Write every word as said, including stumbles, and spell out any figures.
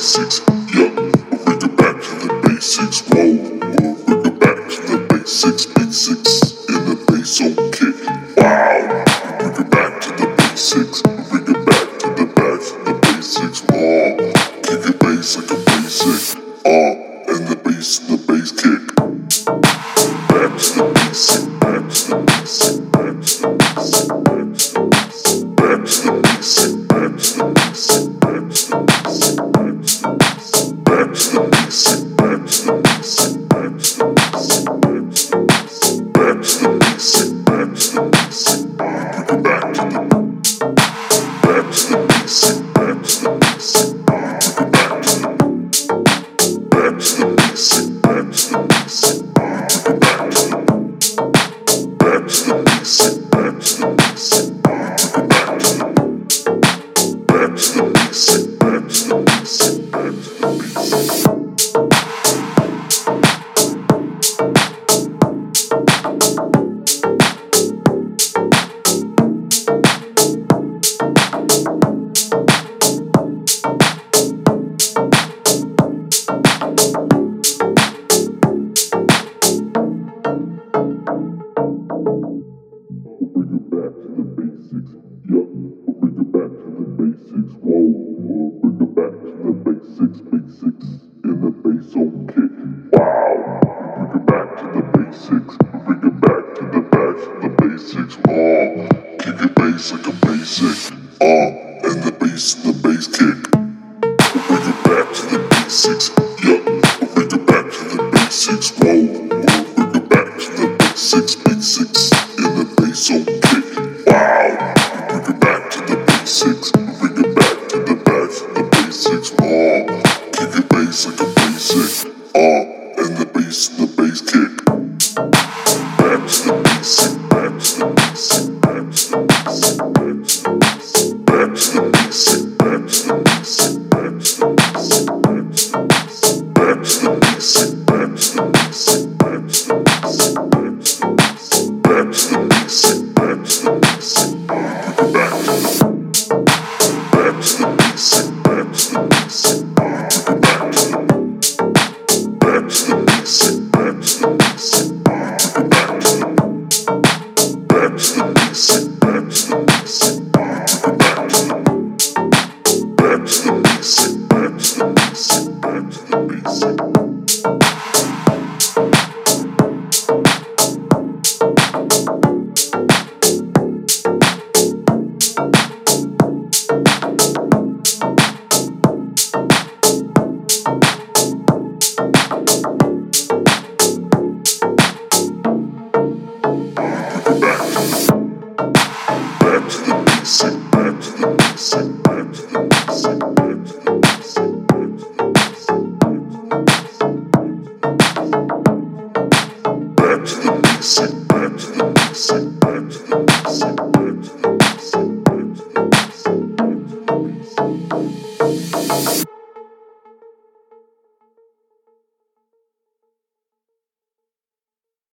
basics. Yeah, we go back to the basics. Whoa, we go back to the basics. Basics in the bass on kick. Wow, we go back to the basics. We go back to the back to the basics. Raw, kick a bass like a basic. Uh, and the bass, the bass kick. Back to the basic. Back to the basic. Back to the basic. Back to the basic. Back to the basic. Back to the basic. Back to the basic. Back to the basic. Back to the basic. Back to the basic. Back to the basic. We go back to the back to the basic. Back to the basic. We go back to the back to the basic. Back to the basic. We go back to the back to the basic. Back to the basic. We go back to the back to the basic. Back to the basic. Back to the basic. Like a basic, uh, and the bass, the bass kick. We go back to the basics, yeah. We go back to the basics, whoa. We go back to the basics, basics, and the bass on kick. Wow. We go back to the basics. We go back to the back to the basics, raw. Kick a bass like a basic, uh, and the bass, the bass kick. Back to the basic, back to the basic, back to the basic. Back to the basic, back to the basic, back to the basic, back to the basic, back to the basic, back to the basic, back to the basic, back to the basic. We go back to the back to the basic, back to the basic. We go back to the back to the basic, back to the basic. We go back to the back to the basic, back to the basic. Back to the basic, back to the basic, back to the basic. Back to the basic, back to the basic, back to the basic, back to the basic, back to the basic, back to the basic, back to the basic.